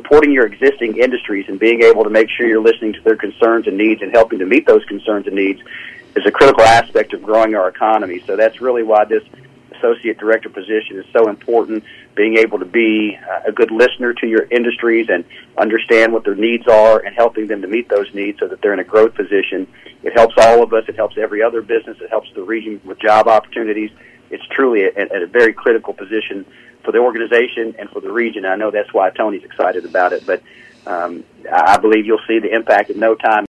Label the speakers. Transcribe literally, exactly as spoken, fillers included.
Speaker 1: supporting your existing industries and being able to make sure you're listening to their concerns and needs and helping to meet those concerns and needs is a critical aspect of growing our economy. So that's really why this associate director position is so important, being able to be a good listener to your industries and understand what their needs are and helping them to meet those needs so that they're in a growth position. It helps all of us. It helps every other business. It helps the region with job opportunities. It's truly a, a, a very critical position for the organization and for the region. I know that's why Tony's excited about it, but um, I believe you'll see the impact in no time.